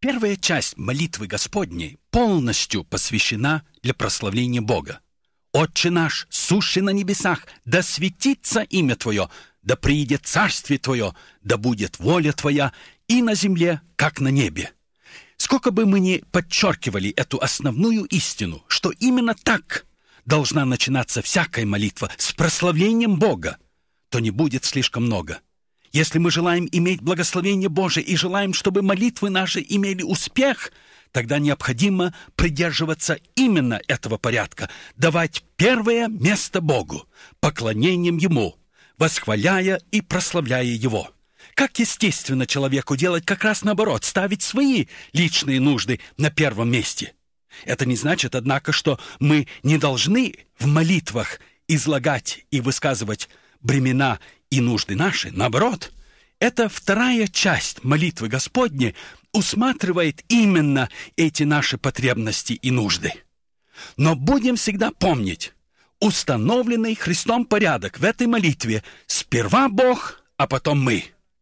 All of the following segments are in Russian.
Первая часть молитвы Господней полностью посвящена для прославления Бога. «Отче наш, сущий на небесах, да светится имя Твое, да приидет царствие Твое, да будет воля Твоя и на земле, как на небе». Сколько бы мы ни подчеркивали эту основную истину, что именно так должна начинаться всякая молитва, с прославлением Бога, то не будет слишком много. Если мы желаем иметь благословение Божие и желаем, чтобы молитвы наши имели успех, тогда необходимо придерживаться именно этого порядка, давать первое место Богу, поклонением Ему, восхваляя и прославляя Его. Как естественно человеку делать как раз наоборот, ставить свои личные нужды на первом месте. Это не значит, однако, что мы не должны в молитвах излагать и высказывать бремена и нужды наши. Наоборот, эта вторая часть молитвы Господней усматривает именно эти наши потребности и нужды. Но будем всегда помнить, установленный Христом порядок в этой молитве сперва Бог, а потом мы.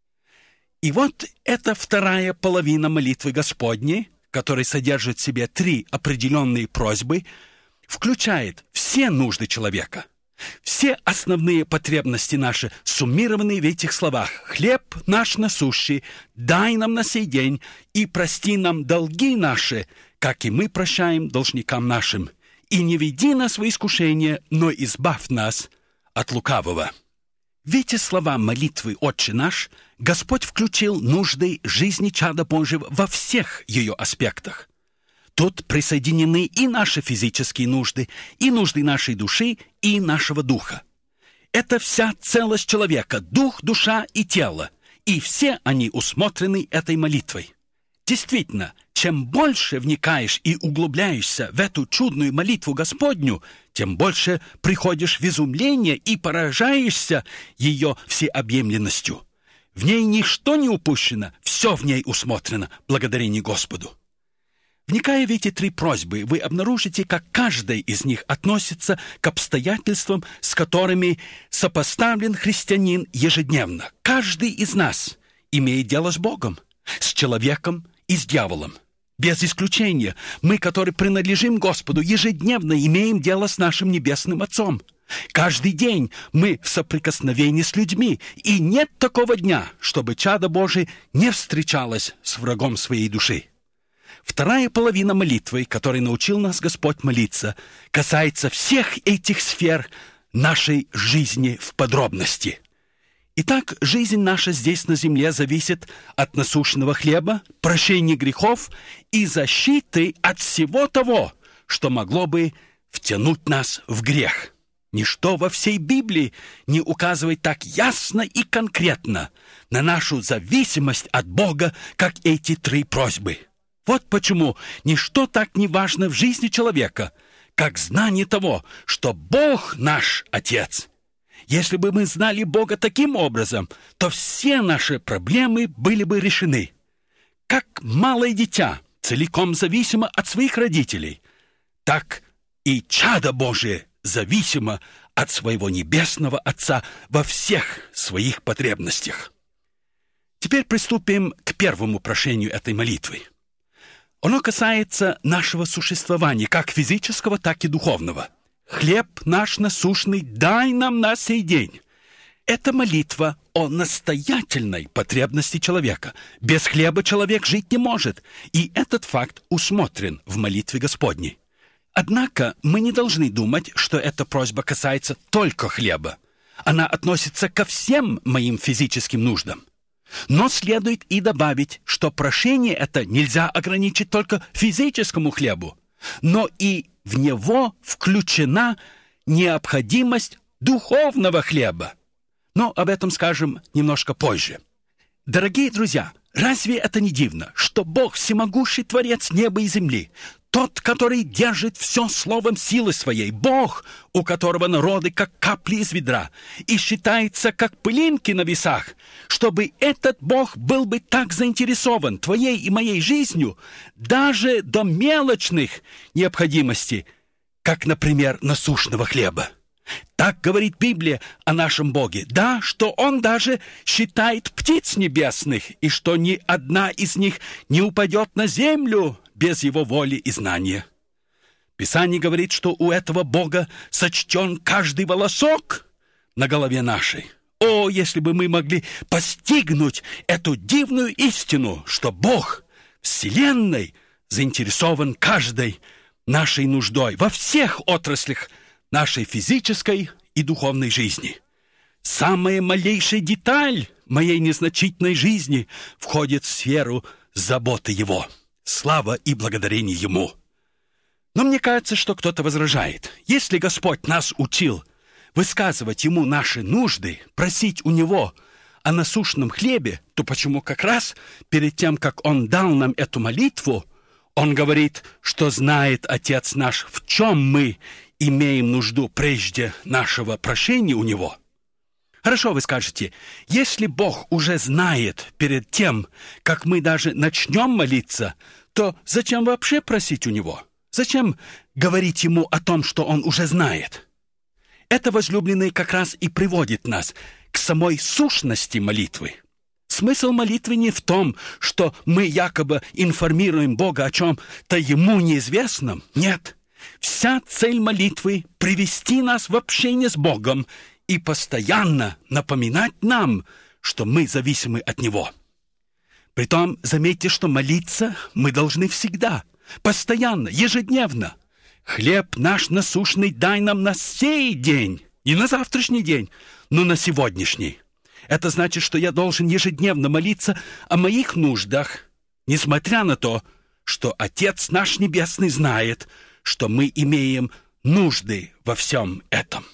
И вот эта вторая половина молитвы Господней, которая содержит в себе 3 определенные просьбы, включает все нужды человека. Все основные потребности наши суммированы в этих словах: «Хлеб наш насущий, дай нам на сей день, и прости нам долги наши, как и мы прощаем должникам нашим. И не веди нас во искушение, но избавь нас от лукавого». В эти слова молитвы «Отче наш» Господь включил нужды жизни чада Божьего во всех ее аспектах. Тут присоединены и наши физические нужды, и нужды нашей души, и нашего духа. Это вся целость человека, дух, душа и тело, и все они усмотрены этой молитвой. Действительно, чем больше вникаешь и углубляешься в эту чудную молитву Господню, тем больше приходишь в изумление и поражаешься ее всеобъемленностью. В ней ничто не упущено, все в ней усмотрено, благодарение Господу. Вникая в эти 3 просьбы, вы обнаружите, как каждая из них относится к обстоятельствам, с которыми сопоставлен христианин ежедневно. Каждый из нас имеет дело с Богом, с человеком и с дьяволом. Без исключения, мы, которые принадлежим Господу, ежедневно имеем дело с нашим Небесным Отцом. Каждый день мы в соприкосновении с людьми, и нет такого дня, чтобы чадо Божие не встречалось с врагом своей души. Вторая половина молитвы, которой научил нас Господь молиться, касается всех этих сфер нашей жизни в подробности. Итак, жизнь наша здесь на земле зависит от насущного хлеба, прощения грехов и защиты от всего того, что могло бы втянуть нас в грех. Ничто во всей Библии не указывает так ясно и конкретно на нашу зависимость от Бога, как эти 3 просьбы. Вот почему ничто так не важно в жизни человека, как знание того, что Бог наш Отец. Если бы мы знали Бога таким образом, то все наши проблемы были бы решены. Как малое дитя целиком зависимо от своих родителей, так и чадо Божие зависимо от своего Небесного Отца во всех своих потребностях. Теперь приступим к первому прошению этой молитвы. Оно касается нашего существования, как физического, так и духовного. «Хлеб наш насущный дай нам на сей день». Это молитва о настоятельной потребности человека. Без хлеба человек жить не может, и этот факт усмотрен в молитве Господней. Однако мы не должны думать, что эта просьба касается только хлеба. Она относится ко всем моим физическим нуждам. Но следует и добавить, что прошение это нельзя ограничить только физическому хлебу, но и в него включена необходимость духовного хлеба. Но об этом скажем немножко позже. Дорогие друзья, разве это не дивно, что Бог, всемогущий Творец неба и земли, тот, который держит все словом силы своей, Бог, у которого народы как капли из ведра, и считается как пылинки на весах, чтобы этот Бог был бы так заинтересован твоей и моей жизнью, даже до мелочных необходимостей, как, например, насущного хлеба. Так говорит Библия о нашем Боге. Да, что Он даже считает птиц небесных, и что ни одна из них не упадет на землю без Его воли и знания. Писание говорит, что у этого Бога сочтен каждый волосок на голове нашей. О, если бы мы могли постигнуть эту дивную истину, что Бог Вселенной заинтересован каждой нашей нуждой во всех отраслях нашей физической и духовной жизни. Самая малейшая деталь моей незначительной жизни входит в сферу заботы Его. Слава и благодарение Ему. Но мне кажется, что кто-то возражает. Если Господь нас учил высказывать Ему наши нужды, просить у Него о насущном хлебе, то почему как раз перед тем, как Он дал нам эту молитву, Он говорит, что знает Отец наш, в чем мы имеем нужду прежде нашего прощения у Него? Хорошо, вы скажете, если Бог уже знает перед тем, как мы даже начнем молиться, то зачем вообще просить у Него? Зачем говорить Ему о том, что Он уже знает? Это, возлюбленные, как раз и приводит нас к самой сущности молитвы. Смысл молитвы не в том, что мы якобы информируем Бога о чем-то Ему неизвестном. Нет. Вся цель молитвы — привести нас в общение с Богом и постоянно напоминать нам, что мы зависимы от Него. Притом, заметьте, что молиться мы должны всегда, постоянно, ежедневно. «Хлеб наш насущный дай нам на сей день», не на завтрашний день, но на сегодняшний. Это значит, что я должен ежедневно молиться о моих нуждах, несмотря на то, что Отец наш Небесный знает, что мы имеем нужды во всем этом.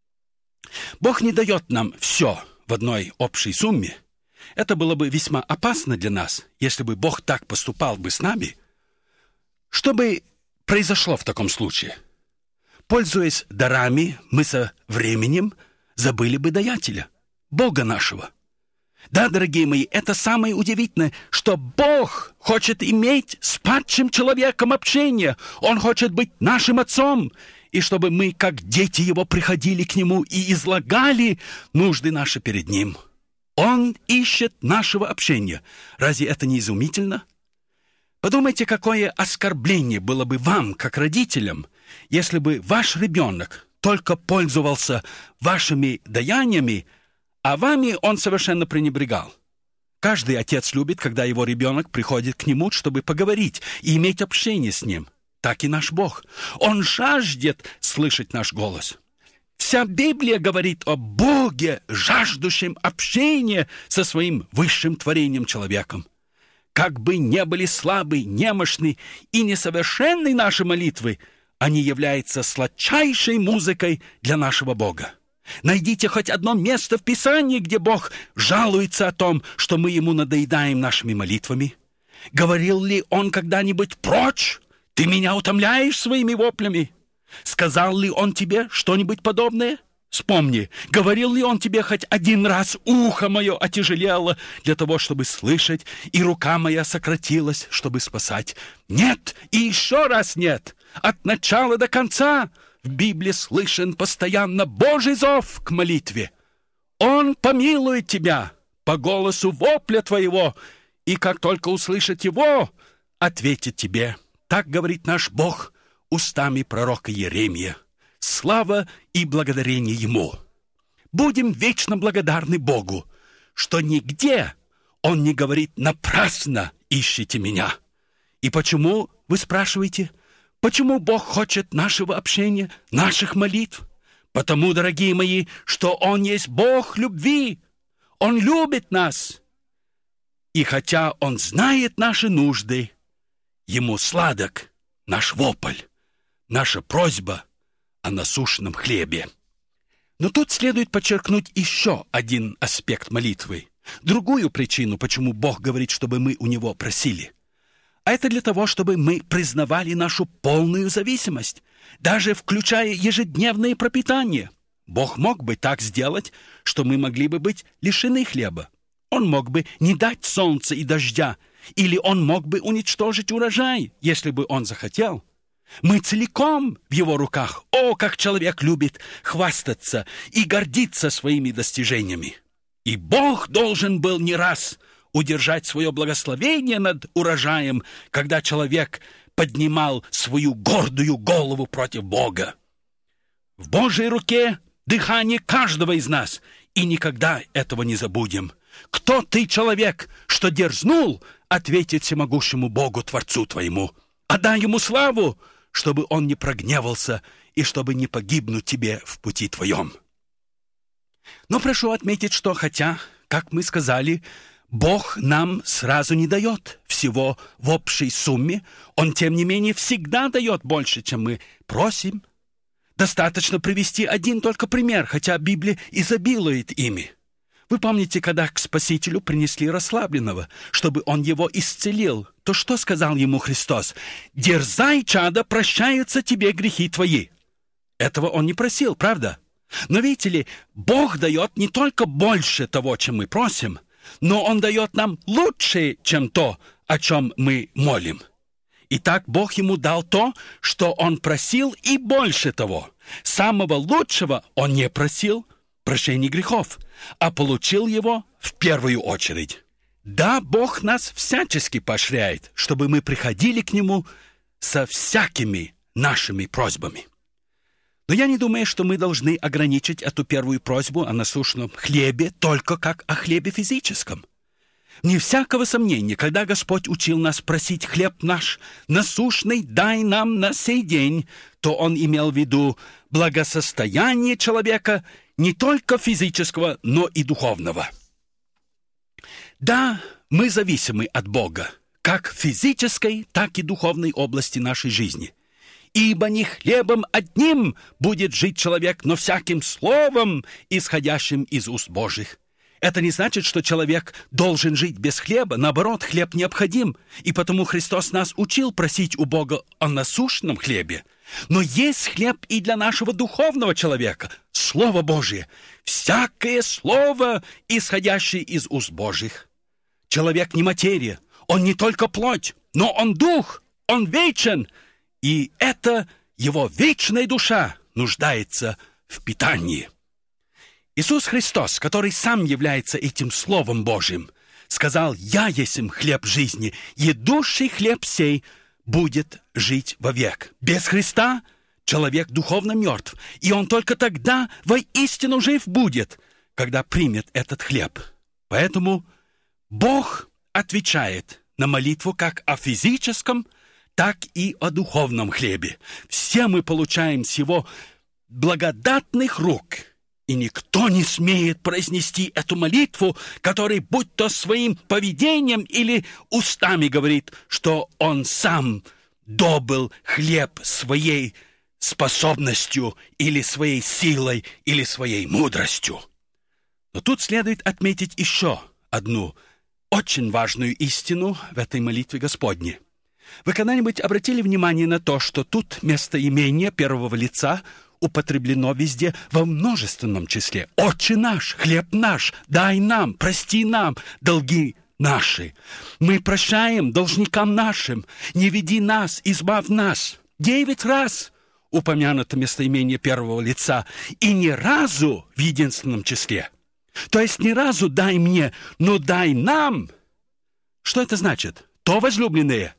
Бог не дает нам все в одной общей сумме. Это было бы весьма опасно для нас, если бы Бог так поступал бы с нами. Что бы произошло в таком случае? Пользуясь дарами, мы со временем забыли бы даятеля, Бога нашего. Да, дорогие мои, это самое удивительное, что Бог хочет иметь с падшим человеком общение. Он хочет быть нашим отцом. И чтобы мы, как дети Его, приходили к Нему и излагали нужды наши перед Ним. Он ищет нашего общения. Разве это не изумительно? Подумайте, какое оскорбление было бы вам, как родителям, если бы ваш ребенок только пользовался вашими даяниями, а вами он совершенно пренебрегал. Каждый отец любит, когда его ребенок приходит к нему, чтобы поговорить и иметь общение с ним. Так и наш Бог. Он жаждет слышать наш голос. Вся Библия говорит о Боге, жаждущем общения со своим высшим творением человеком. Как бы не были слабы, немощны и несовершенны наши молитвы, они являются сладчайшей музыкой для нашего Бога. Найдите хоть одно место в Писании, где Бог жалуется о том, что мы Ему надоедаем нашими молитвами. Говорил ли Он когда-нибудь «Прочь! Ты меня утомляешь своими воплями»? Сказал ли Он тебе что-нибудь подобное? Вспомни, говорил ли Он тебе хоть один раз «Ухо мое отяжелело для того, чтобы слышать, и рука моя сократилась, чтобы спасать»? Нет, и еще раз нет. От начала до конца в Библии слышен постоянно Божий зов к молитве. Он помилует тебя по голосу вопля твоего, и как только услышит его, ответит тебе. Так говорит наш Бог устами пророка Иеремия. Слава и благодарение Ему. Будем вечно благодарны Богу, что нигде Он не говорит «напрасно ищите меня». И почему, вы спрашиваете, почему Бог хочет нашего общения, наших молитв? Потому, дорогие мои, что Он есть Бог любви. Он любит нас. И хотя Он знает наши нужды, Ему сладок наш вопль, наша просьба о насущном хлебе. Но тут следует подчеркнуть еще один аспект молитвы, другую причину, почему Бог говорит, чтобы мы у Него просили. А это для того, чтобы мы признавали нашу полную зависимость, даже включая ежедневное пропитание. Бог мог бы так сделать, что мы могли бы быть лишены хлеба. Он мог бы не дать солнца и дождя, или Он мог бы уничтожить урожай, если бы Он захотел. Мы целиком в Его руках. О, как человек любит хвастаться и гордиться своими достижениями. И Бог должен был не раз удержать свое благословение над урожаем, когда человек поднимал свою гордую голову против Бога. В Божьей руке дыхание каждого из нас, и никогда этого не забудем. Кто ты, человек, что дерзнул ответить всемогущему Богу, Творцу твоему? Отдай Ему славу, чтобы Он не прогневался и чтобы не погибнуть тебе в пути твоем. Но прошу отметить, что хотя, как мы сказали, Бог нам сразу не дает всего в общей сумме, Он, тем не менее, всегда дает больше, чем мы просим. Достаточно привести один только пример, хотя Библия изобилует ими. Вы помните, когда к Спасителю принесли расслабленного, чтобы Он его исцелил, то что сказал ему Христос? «Дерзай, чадо, прощаются тебе грехи твои». Этого Он не просил, правда? Но видите ли, Бог дает не только больше того, чем мы просим, но Он дает нам лучше, чем то, о чем мы молим. Итак, Бог ему дал то, что он просил, и больше того. Самого лучшего он не просил, прощения грехов, а получил его в первую очередь. Да, Бог нас всячески поощряет, чтобы мы приходили к Нему со всякими нашими просьбами. Но я не думаю, что мы должны ограничить эту первую просьбу о насущном хлебе только как о хлебе физическом. Не всякого сомнения, когда Господь учил нас просить хлеб наш насущный дай нам на сей день, то Он имел в виду благосостояние человека не только физического, но и духовного. Да, мы зависимы от Бога, как в физической, так и духовной области нашей жизни. Ибо не хлебом одним будет жить человек, но всяким словом, исходящим из уст Божьих. Это не значит, что человек должен жить без хлеба. Наоборот, хлеб необходим. И потому Христос нас учил просить у Бога о насущном хлебе. Но есть хлеб и для нашего духовного человека. Слово Божие. Всякое слово, исходящее из уст Божьих. Человек не материя. Он не только плоть, но он дух. Он вечен. И это его вечная душа нуждается в питании. Иисус Христос, который сам является этим Словом Божьим, сказал: «Я есмь хлеб жизни, едущий хлеб сей будет жить вовек». Без Христа человек духовно мертв, и он только тогда воистину жив будет, когда примет этот хлеб. Поэтому Бог отвечает на молитву как о физическом, так и о духовном хлебе. Все мы получаем с Его благодатных рук. И никто не смеет произнести эту молитву, который будь то своим поведением или устами говорит, что он сам добыл хлеб своей способностью или своей силой или своей мудростью. Но тут следует отметить еще одну очень важную истину в этой молитве Господней. Вы когда-нибудь обратили внимание на то, что тут местоимение первого лица употреблено везде во множественном числе? «Отче наш, хлеб наш, дай нам, прости нам долги наши. Мы прощаем должникам нашим, не веди нас, избавь нас». 9 раз упомянуто местоимение первого лица, и ни разу в единственном числе. То есть ни разу «дай мне», но «дай нам». Что это значит? То, возлюбленные,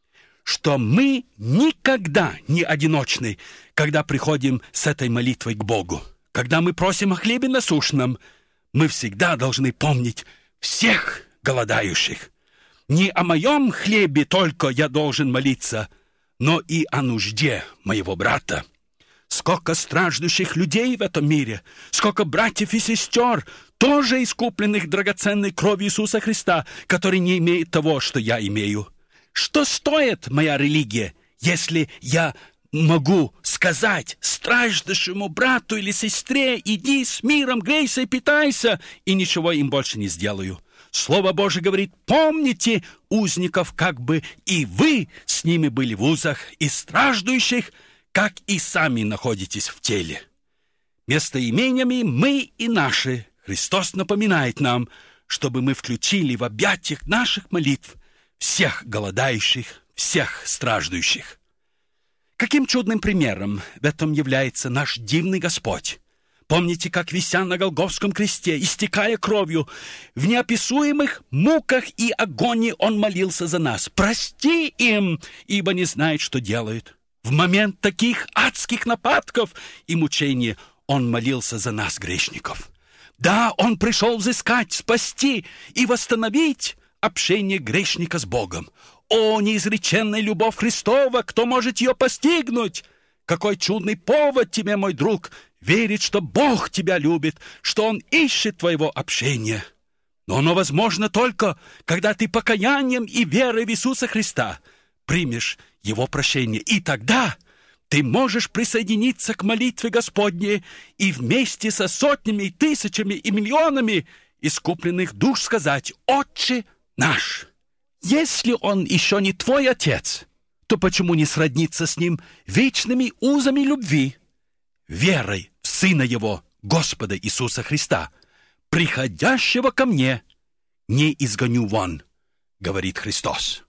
что мы никогда не одиночны, когда приходим с этой молитвой к Богу. Когда мы просим о хлебе насущном, мы всегда должны помнить всех голодающих. Не о моем хлебе только я должен молиться, но и о нужде моего брата. Сколько страждущих людей в этом мире, сколько братьев и сестер, тоже искупленных драгоценной кровью Иисуса Христа, которые не имеют того, что я имею. Что стоит моя религия, если я могу сказать страждущему брату или сестре: иди с миром, грейся и питайся, и ничего им больше не сделаю? Слово Божие говорит: помните узников, как бы и вы с ними были в узах, и страждущих, как и сами находитесь в теле. Местоимениями мы и наши Христос напоминает нам, чтобы мы включили в объятиях наших молитв всех голодающих, всех страждущих. Каким чудным примером в этом является наш дивный Господь! Помните, как, вися на Голгофском кресте, истекая кровью, в неописуемых муках и агонии Он молился за нас: «Прости им, ибо не знают, что делают». В момент таких адских нападков и мучений Он молился за нас, грешников. Да, Он пришел взыскать, спасти и восстановить общение грешника с Богом. О, неизреченная любовь Христова! Кто может ее постигнуть? Какой чудный повод тебе, мой друг, верить, что Бог тебя любит, что Он ищет твоего общения. Но оно возможно только, когда ты покаянием и верой в Иисуса Христа примешь Его прощение. И тогда ты можешь присоединиться к молитве Господней и вместе со сотнями, тысячами и миллионами искупленных душ сказать: «Отче наш». Если Он еще не твой Отец, то почему не сродниться с Ним вечными узами любви, верой в Сына Его, Господа Иисуса Христа, приходящего ко мне не изгоню вон, говорит Христос.